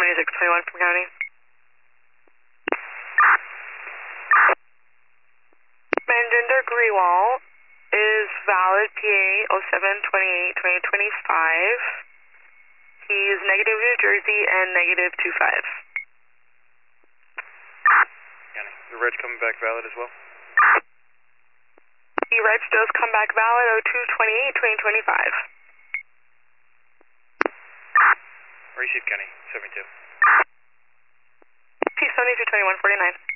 7621 from county. Manjinder Grewal is valid PA 0728-2025. He's negative New Jersey and negative 25. County. The reg coming back valid as well? The reg does come back valid 0228-2025. Receive County, 72. T 722149.